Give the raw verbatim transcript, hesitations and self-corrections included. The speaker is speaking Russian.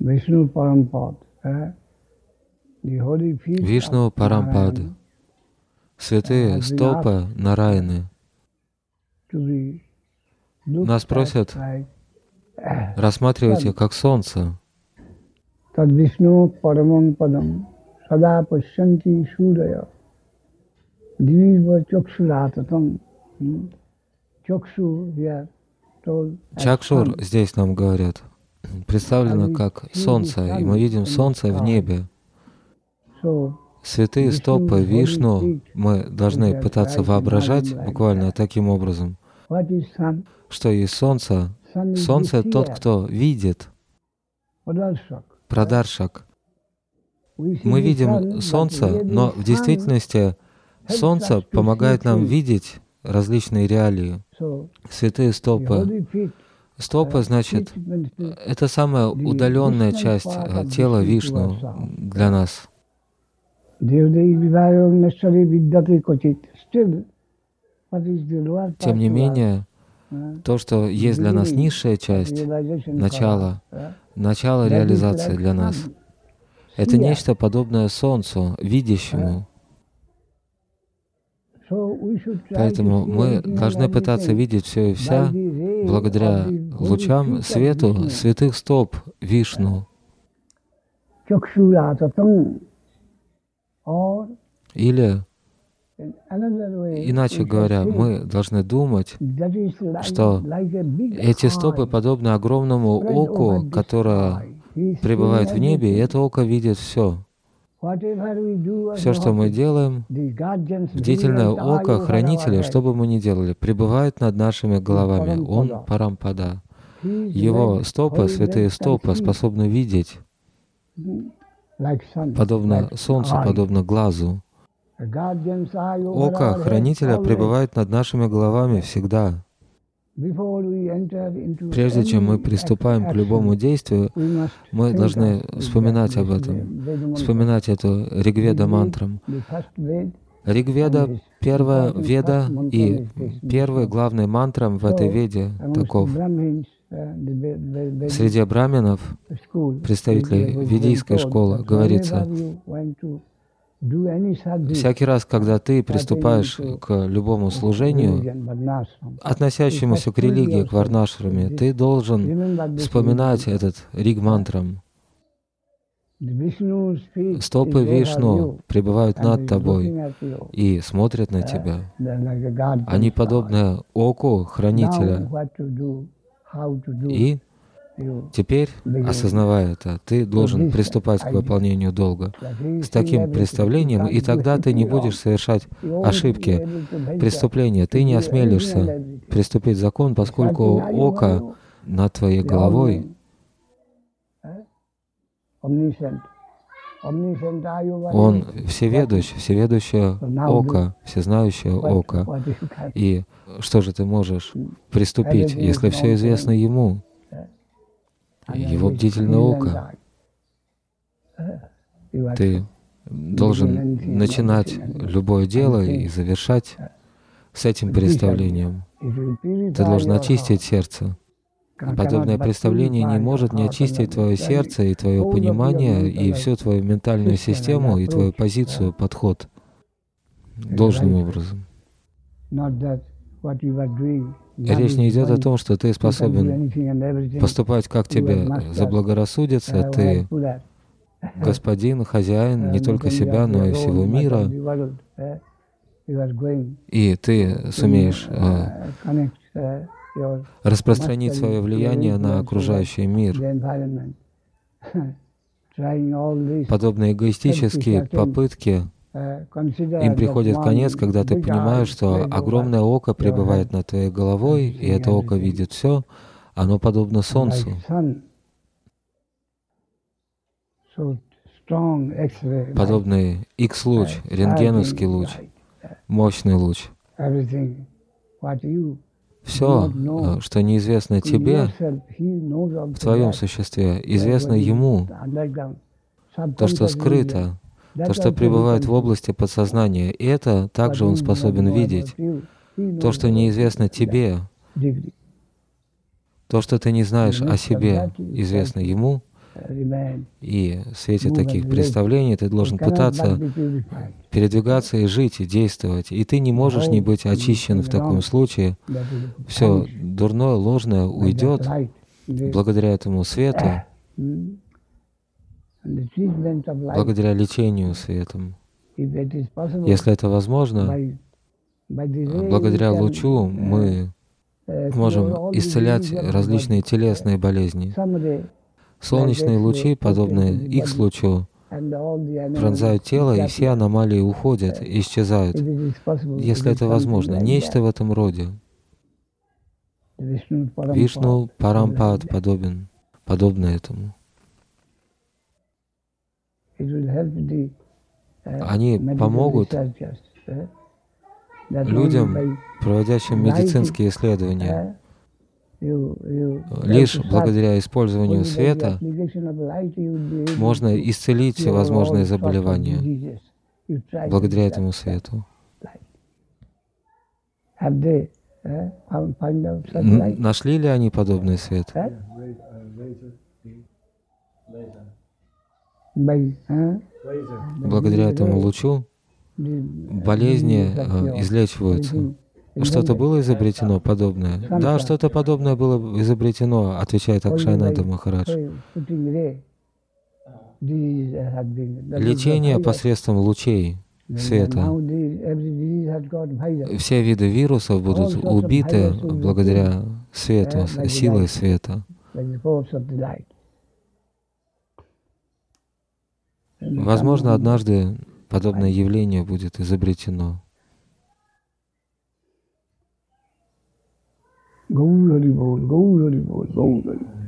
Vishnu Parampad, eh? the holy feet Вишну of Парампад, Narayana, святые стопы Нараяны. to be looked Нас at просят like рассматривать их как солнце. Tad Vishnu Paramam Padam Sada Pashyanti Sudaya Diva Chakshuratatam. Чакшу here told as Чакшур sun. здесь нам говорят, представлено как солнце, и мы видим солнце в небе. So Святые стопы Вишну мы должны пытаться воображать буквально таким образом, what is sun? что есть солнце. Sun is Солнце — the тот, seer, кто видит, Pradarshak. прадаршак. We see Мы the видим sun, but солнце, really но в sun действительности солнце помогает нам видеть различные реалии. So Святые the стопы. holy feet, Стопы, значит, feet means the это самая удаленная distant часть part э, of тела Vishnu Вишну to ourselves. для нас. Devdevi Vivayam Nashari Vidyate Kochit. Still, what is the lower part Тем не to us? менее, Uh, то, что есть для нас beginning низшая of часть, realization начало, for us, uh, начало that is реализации like для нас, sun, это seer. нечто подобное Солнцу, видящему. So we should try to Поэтому see мы everything and должны пытаться everything видеть все и by вся the ray of благодаря the holy лучам, feet of свету Vishnu. святых стоп Вишну. Chakshuratatam. Or Или, in another way, иначе we говоря, should think мы должны думать, that is like, что like a big эти стопы eye подобны огромному spread over оку, the которое sky. He is пребывает seeing в небе, и everything. это око видит все. Whatever we do as Все, a что мы hobbit, делаем, the guardians бдительное vigilant eye око over Хранителя, our что head. бы мы ни делали, пребывает над нашими головами. Он Парампада. His Его legs, стопы, holy святые legs can стопы, see способны видеть, like sun, подобно like солнцу, eye. подобно глазу. The guardian's eye over Око our head Хранителя always. пребывает над нашими головами всегда. Before we enter into Прежде чем мы any приступаем к action, любому действию, we must мы think должны of вспоминать that об этом, Veda mantra. вспоминать эту Ригведа мантрам. The first Veda Ригведа — первая веда, и первый главный мантрам в этой веде таков. Среди браминов, представителей ведийской школы, говорится, всякий раз, когда ты приступаешь к любому служению, относящемуся к религии, к варнашраме, ты должен вспоминать этот риг-мантрам. Стопы Вишну пребывают над тобой и смотрят на тебя. Они подобны оку Хранителя. И теперь, осознавая это, ты должен приступать к выполнению долга с таким представлением, и тогда ты не будешь совершать ошибки, преступления. Ты не осмелишься приступить закон, поскольку око над твоей головой, он всеведущ, всеведущее око, всезнающее око. И что же ты можешь приступить, если все известно ему? Его бдительное око. Ты должен начинать любое дело и завершать с этим представлением. Ты должен очистить сердце. И подобное представление не может не очистить твое сердце и твое понимание, и всю твою ментальную систему, и твою позицию, подход должным образом. Речь не идет о том, что ты способен поступать, как тебе заблагорассудится. Ты господин, хозяин не только себя, но и всего мира. И ты сумеешь э, распространить свое влияние на окружающий мир. Подобные эгоистические попытки, им приходит конец, когда ты понимаешь, что огромное око пребывает над твоей головой, и это око видит все, оно подобно солнцу. Подобный Икс-луч, рентгеновский луч, мощный луч. Все, что неизвестно тебе, в твоем существе, известно ему. То, что скрыто, то, что пребывает в области подсознания, и это также он способен видеть. То, что неизвестно тебе, то, что ты не знаешь о себе, известно ему, И в свете таких представлений ты должен пытаться передвигаться и жить, и действовать. И ты не можешь не быть очищен в таком случае. Все дурное, ложное уйдет благодаря этому свету, благодаря лечению светом. Если это возможно, благодаря лучу мы можем исцелять различные телесные болезни. Солнечные лучи, подобные Икс-лучу, пронзают тело, и все аномалии уходят, исчезают. Если это возможно, нечто в этом роде. Вишну Парампад подобен, подобно этому. Они помогут людям, проводящим медицинские исследования. Лишь благодаря использованию света можно исцелить всевозможные заболевания. Благодаря этому свету. Н- нашли ли они подобный свет? Благодаря этому лучу болезни э, излечиваются. Что-то было изобретено подобное? Да, что-то подобное было изобретено, отвечает Акшайнанда Махарадж. Лечение посредством лучей света. Все виды вирусов будут убиты благодаря свету, силой света. Возможно, однажды подобное явление будет изобретено. Gaur Hari Bol, Gaur Hari Bol, Gaur Hari Bol.